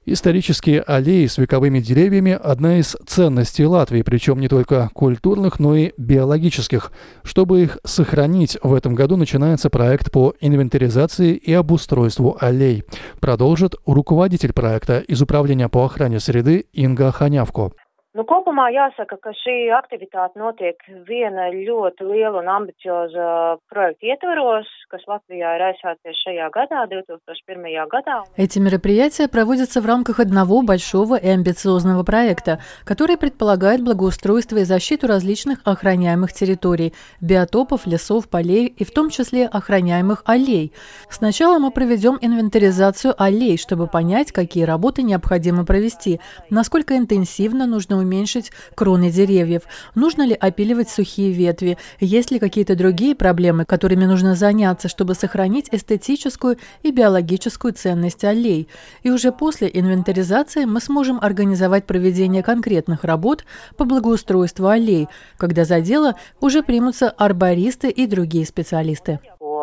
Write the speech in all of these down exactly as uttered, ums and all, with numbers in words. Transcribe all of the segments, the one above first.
Исторические аллеи с вековыми деревьями – одна из ценностей Латвии, причем не только культурных, но и биологических. Чтобы их сохранить, в этом году начинается проект по инвентаризации и обустройству аллей. Продолжит руководитель проекта из Управления по охране среды Инга Ханявко. Nu, kopumā jāsaka, ka šī aktivitāte notiek viena ļoti liela un ambicioza projekta ietvaros, kas Latvijā ir aizsācies šajā gadā, две тысячи первом году. Эти мероприятия проводятся в рамках одного большого и амбициозного проекта, который предполагает благоустройство и защиту различных охраняемых территорий, биотопов, лесов, полей и в том числе охраняемых аллей. Сначала мы проведем инвентаризацию аллей, чтобы понять, какие работы необходимо провести, насколько интенсивно нужно уменьшить кроны деревьев, нужно ли опиливать сухие ветви, есть ли какие-то другие проблемы, которыми нужно заняться, чтобы сохранить эстетическую и биологическую ценность аллей. И уже после инвентаризации мы сможем организовать проведение конкретных работ по благоустройству аллей, когда за дело уже примутся арбористы и другие специалисты.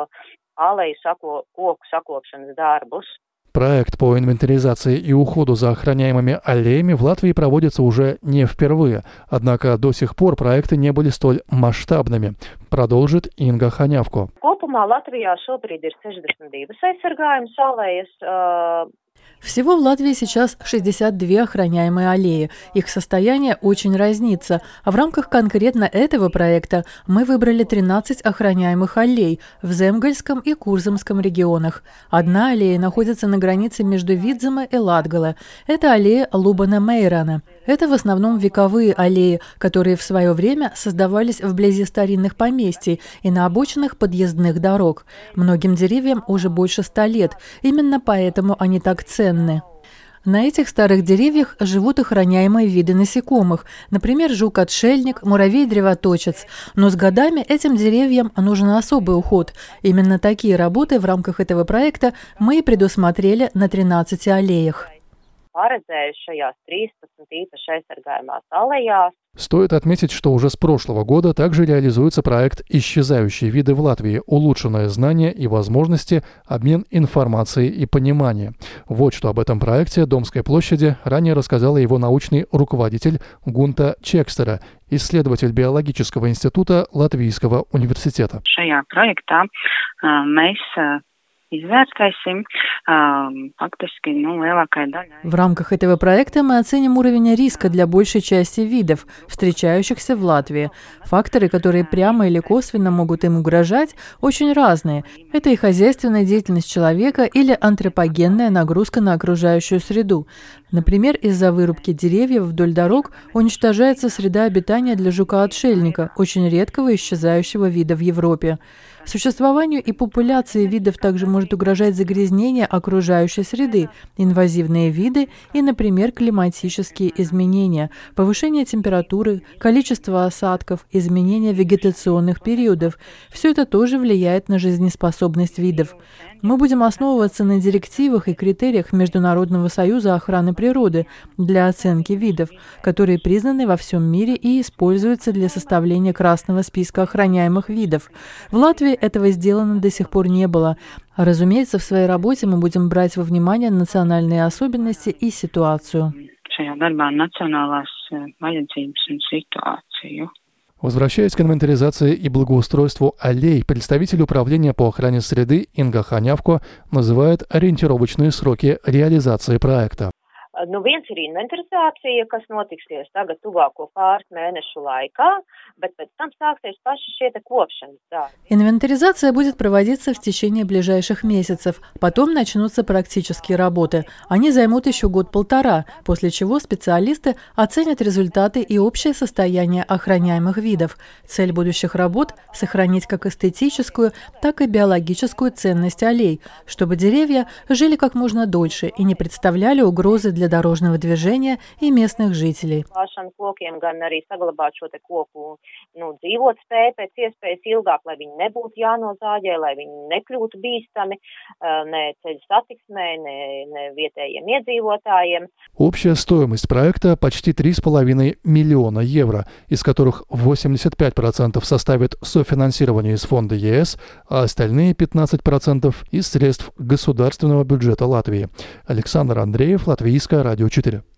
Проект по инвентаризации и уходу за охраняемыми аллеями в Латвии проводится уже не впервые. Однако до сих пор проекты не были столь масштабными. Продолжит Инга Ханявко. Всего в Латвии сейчас шестьдесят две охраняемые аллеи. Их состояние очень разнится. А в рамках конкретно этого проекта мы выбрали тринадцать охраняемых аллей в Земгальском и Курзамском регионах. Одна аллея находится на границе между Видземе и Латгале. Это аллея Лубана Мейрана. Это в основном вековые аллеи, которые в свое время создавались вблизи старинных поместий и на обочинах подъездных дорог. Многим деревьям уже больше ста лет. Именно поэтому они так ценны. На этих старых деревьях живут охраняемые виды насекомых, например, жук-отшельник, муравей-древоточец. Но с годами этим деревьям нужен особый уход. Именно такие работы в рамках этого проекта мы и предусмотрели на тринадцати аллеях. Стоит отметить, что уже с прошлого года также реализуется проект «Исчезающие виды в Латвии. Улучшенное знание и возможности, обмен информацией и понимание». Вот что об этом проекте Домской площади ранее рассказала его научный руководитель Гунта Чекстера, исследователь биологического института Латвийского университета. В рамках этого проекта мы оценим уровень риска для большей части видов, встречающихся в Латвии. Факторы, которые прямо или косвенно могут им угрожать, очень разные. Это и хозяйственная деятельность человека или антропогенная нагрузка на окружающую среду. Например, из-за вырубки деревьев вдоль дорог уничтожается среда обитания для жука-отшельника, очень редкого исчезающего вида в Европе. Существованию и популяции видов также может угрожать загрязнение окружающей среды, инвазивные виды и, например, климатические изменения, повышение температуры, количество осадков, изменение вегетационных периодов. Все это тоже влияет на жизнеспособность видов. Мы будем основываться на директивах и критериях Международного союза охраны природы для оценки видов, которые признаны во всем мире и используются для составления красного списка охраняемых видов. В Латвии этого сделано до сих пор не было. Разумеется, в своей работе мы будем брать во внимание национальные особенности и ситуацию. Возвращаясь к инвентаризации и благоустройству аллей, представитель Управления по охране среды Инга Ханявко называет ориентировочные сроки реализации проекта. Nu, viens ir inventarizācija, kas notiksies tagad tuvāko pāris mēnešu laikā, bet pēc tam sāksies paši šie te kopšanas darbi. Инвентаризация будет проводиться в течение ближайших месяцев. Потом начнутся практические работы. Они займут еще год-полтора, после чего специалисты оценят результаты и общее состояние охраняемых видов. Цель будущих работ – сохранить как эстетическую, так и биологическую ценность аллей, чтобы деревья жили как можно дольше и не представляли угрозы для для дорожного движения и местных жителей. Общая стоимость проекта почти три с половиной миллиона евро, из которых восемьдесят пять процентов составит софинансирование из фонда ЕС, а остальные пятнадцать процентов из средств государственного бюджета Латвии. Александр Андреев, Латвийское радио четыре.